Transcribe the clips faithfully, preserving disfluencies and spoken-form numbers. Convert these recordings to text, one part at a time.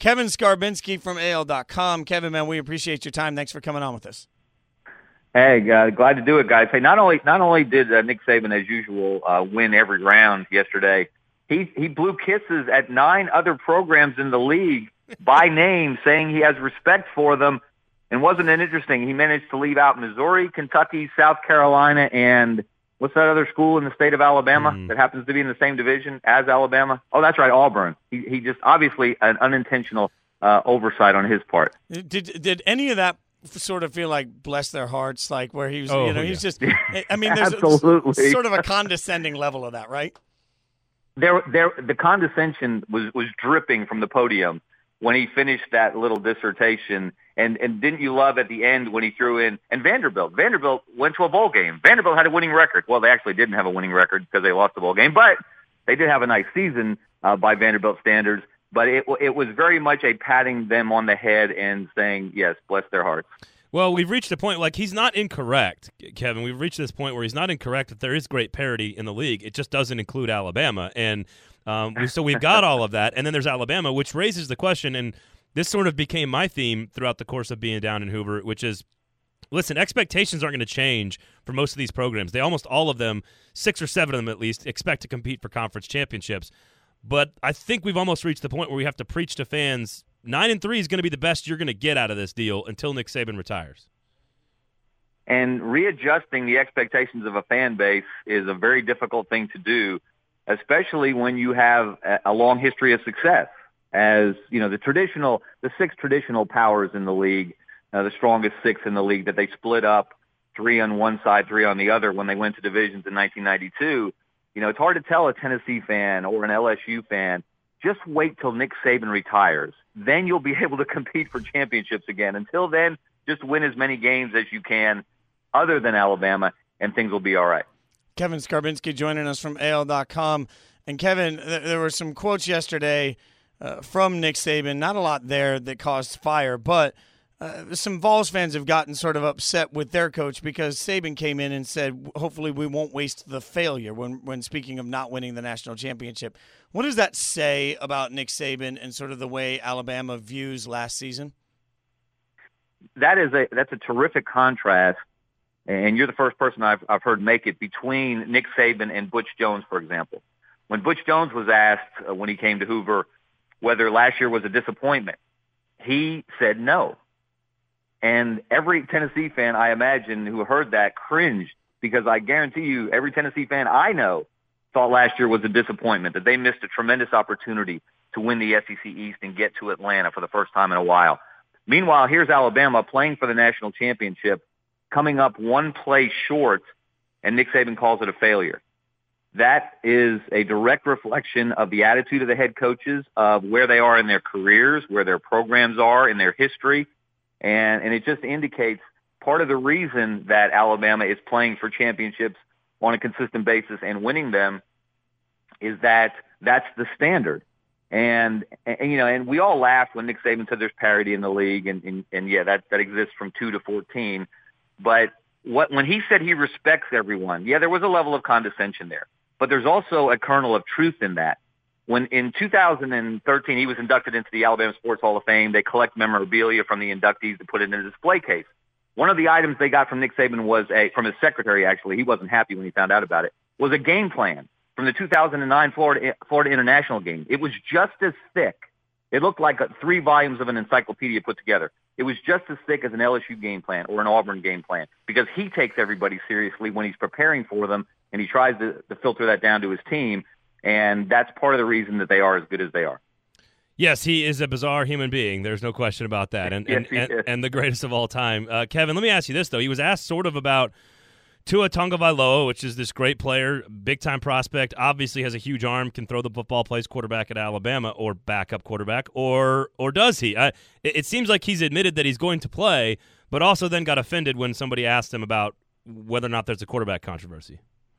Kevin Skarbinski from A L dot com. Kevin, man, we appreciate your time. Thanks for coming on with us. Hey, uh, glad to do it, guys. Hey, not only not only did uh, Nick Saban, as usual, uh, win every round yesterday, he he blew kisses at nine other programs in the league by name, saying he has respect for them. And wasn't it interesting? He managed to leave out Missouri, Kentucky, South Carolina, and what's that other school in the state of Alabama mm. that happens to be in the same division as Alabama? Oh, that's right, Auburn. He, he just obviously an unintentional uh, oversight on his part. Did did any of that sort of feel like bless their hearts, like where he was, oh, you know, yeah. he's just, I mean, there's Absolutely. sort of a condescending level of that, right? There, there, the condescension was, was dripping from the podium when he finished that little dissertation. And, and didn't you love at the end when he threw in, and Vanderbilt, Vanderbilt went to a bowl game. Vanderbilt had a winning record. Well, they actually didn't have a winning record because they lost the bowl game, but they did have a nice season uh, by Vanderbilt standards. But it, it was very much a patting them on the head and saying, yes, bless their hearts. Well, we've reached a point, like, he's not incorrect, Kevin. We've reached this point where he's not incorrect that there is great parity in the league. It just doesn't include Alabama. And um, we, so we've got all of that. And then there's Alabama, which raises the question, and this sort of became my theme throughout the course of being down in Hoover, which is, listen, expectations aren't going to change for most of these programs. They almost all of them, six or seven of them at least, expect to compete for conference championships. But I think we've almost reached the point where we have to preach to fans, nine and three is going to be the best you're going to get out of this deal until Nick Saban retires. And readjusting the expectations of a fan base is a very difficult thing to do, especially when you have a long history of success. As, you know, the traditional, the six traditional powers in the league, uh, the strongest six in the league that they split up, three on one side, three on the other when they went to divisions in nineteen ninety-two. You know, it's hard to tell a Tennessee fan or an L S U fan, just wait till Nick Saban retires. Then you'll be able to compete for championships again. Until then, just win as many games as you can other than Alabama, and things will be all right. Kevin Skarbinski joining us from A L dot com. And, Kevin, th- there were some quotes yesterday uh, from Nick Saban, not a lot there that caused fire, but Uh, some Vols fans have gotten sort of upset with their coach because Saban came in and said, hopefully we won't waste the failure when, when speaking of not winning the national championship. What does that say about Nick Saban and sort of the way Alabama views last season? That is a, that's a terrific contrast, and you're the first person I've, I've heard make it between Nick Saban and Butch Jones, for example. When Butch Jones was asked uh, when he came to Hoover whether last year was a disappointment, he said no. And every Tennessee fan, I imagine, who heard that cringed, because I guarantee you every Tennessee fan I know thought last year was a disappointment, that they missed a tremendous opportunity to win the S E C East and get to Atlanta for the first time in a while. Meanwhile, here's Alabama playing for the national championship, coming up one play short, and Nick Saban calls it a failure. That is a direct reflection of the attitude of the head coaches, of where they are in their careers, where their programs are in their history. And, and it just indicates part of the reason that Alabama is playing for championships on a consistent basis and winning them is that that's the standard. And, and you know, and we all laughed when Nick Saban said there's parity in the league, and, and, and yeah, that, that exists from two to fourteen. But what when he said he respects everyone, yeah, there was a level of condescension there. But there's also a kernel of truth in that. When in two thousand thirteen he was inducted into the Alabama Sports Hall of Fame, they collect memorabilia from the inductees to put it in a display case. One of the items they got from Nick Saban was a, from his secretary, actually, he wasn't happy when he found out about it, was a game plan from the two thousand nine Florida, Florida International game. It was just as thick. It looked like a, three volumes of an encyclopedia put together. It was just as thick as an L S U game plan or an Auburn game plan, because he takes everybody seriously when he's preparing for them, and he tries to, to filter that down to his team. And that's part of the reason that they are as good as they are. Yes, he is a bizarre human being. There's no question about that. And yes, and, and, and the greatest of all time. Uh, Kevin, let me ask you this, though. He was asked sort of about Tua Tagovailoa, which is this great player, big-time prospect, obviously has a huge arm, can throw the football, plays quarterback at Alabama, or backup quarterback, or or does he? I, it, it seems like he's admitted that he's going to play, but also then got offended when somebody asked him about whether or not there's a quarterback controversy.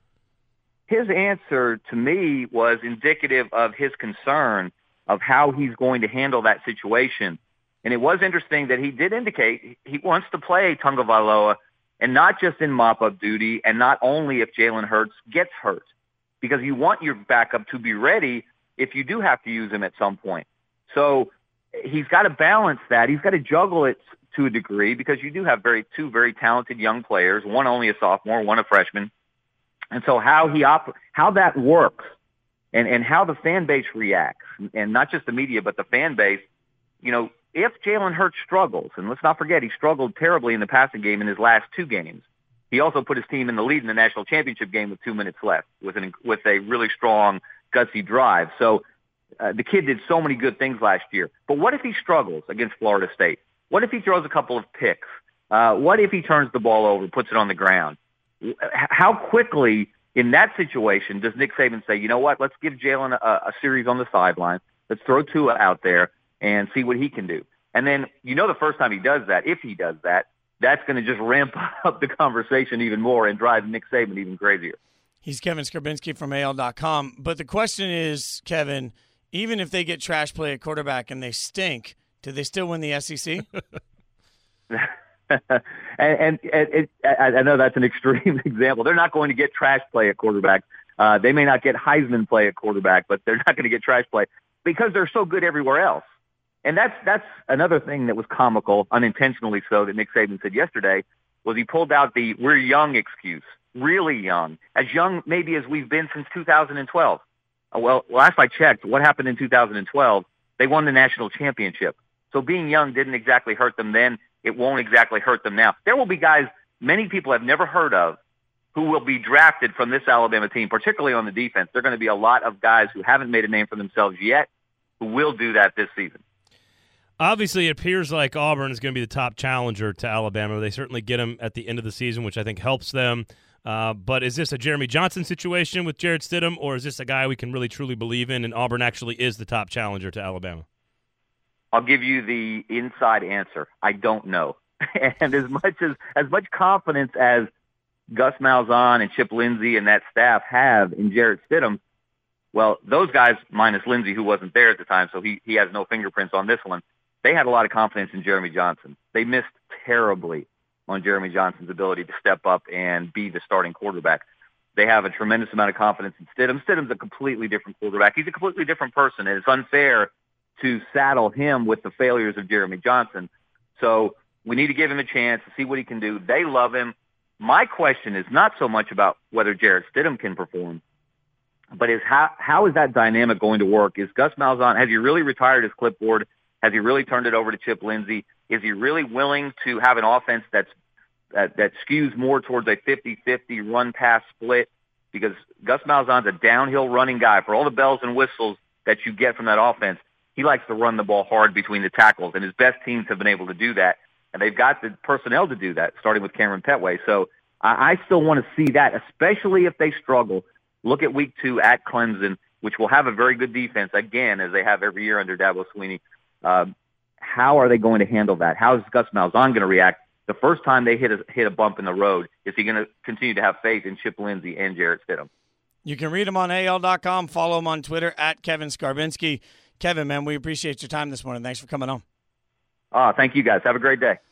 His answer to me was indicative of his concern of how he's going to handle that situation. And it was interesting that he did indicate he wants to play Tagovailoa, and not just in mop-up duty, and not only if Jalen Hurts gets hurt, because you want your backup to be ready if you do have to use him at some point. So he's got to balance that. He's got to juggle it to a degree because you do have very two very talented young players, one only a sophomore, one a freshman. And so how he op- how that works and, and how the fan base reacts, and not just the media, but the fan base, you know, if Jalen Hurts struggles, and let's not forget he struggled terribly in the passing game in his last two games. He also put his team in the lead in the national championship game with two minutes left with an with a really strong, gutsy drive. So uh, the kid did so many good things last year. But what if he struggles against Florida State? What if he throws a couple of picks? Uh, what if he turns the ball over, puts it on the ground? How quickly in that situation does Nick Saban say, you know what, let's give Jalen a, a series on the sideline. Let's throw Tua out there and see what he can do. And then, you know, the first time he does that, if he does that, that's going to just ramp up the conversation even more and drive Nick Saban even crazier. He's Kevin Skarbinski from A L dot com. But the question is, Kevin, even if they get trash play at quarterback and they stink, do they still win the S E C? and and it, I, I know that's an extreme example. They're not going to get trash play at quarterback. Uh, they may not get Heisman play at quarterback, but they're not going to get trash play because they're so good everywhere else. And that's that's another thing that was comical, unintentionally so, that Nick Saban said yesterday, was he pulled out the "we're young" excuse. Really young, as young maybe as we've been since two thousand twelve. Uh, well, last I checked, what happened in two thousand twelve? They won the national championship. So being young didn't exactly hurt them then. It won't exactly hurt them now. There will be guys many people have never heard of who will be drafted from this Alabama team, particularly on the defense. There are going to be a lot of guys who haven't made a name for themselves yet who will do that this season. Obviously, it appears like Auburn is going to be the top challenger to Alabama. They certainly get them at the end of the season, which I think helps them. Uh, but is this a Jeremy Johnson situation with Jarrett Stidham, or is this a guy we can really truly believe in, and Auburn actually is the top challenger to Alabama? I'll give you the inside answer. I don't know. And as much as as much confidence as Gus Malzahn and Chip Lindsey and that staff have in Jarrett Stidham, well, those guys, minus Lindsey, who wasn't there at the time, so he, he has no fingerprints on this one, they had a lot of confidence in Jeremy Johnson. They missed terribly on Jeremy Johnson's ability to step up and be the starting quarterback. They have a tremendous amount of confidence in Stidham. Stidham's a completely different quarterback. He's a completely different person, and it's unfair to saddle him with the failures of Jeremy Johnson. So we need to give him a chance to see what he can do. They love him. My question is not so much about whether Jarrett Stidham can perform, but is how how is that dynamic going to work? Is Gus Malzahn, has he really retired his clipboard? Has he really turned it over to Chip Lindsey? Is he really willing to have an offense that's that, that skews more towards a fifty-fifty run-pass split? Because Gus Malzahn's a downhill running guy. For all the bells and whistles that you get from that offense, he likes to run the ball hard between the tackles, and his best teams have been able to do that. And they've got the personnel to do that, starting with Cameron Petway. So I, I still want to see that, especially if they struggle. Look at week two at Clemson, which will have a very good defense, again, as they have every year under Dabo Swinney. Uh, how are they going to handle that? How is Gus Malzahn going to react? The first time they hit a, hit a bump in the road, is he going to continue to have faith in Chip Lindsey and Jarrett Stidham? You can read him on A L dot com. Follow him on Twitter at Kevin Skarbinski. Kevin, man, we appreciate your time this morning. Thanks for coming on. Oh, thank you, guys. Have a great day.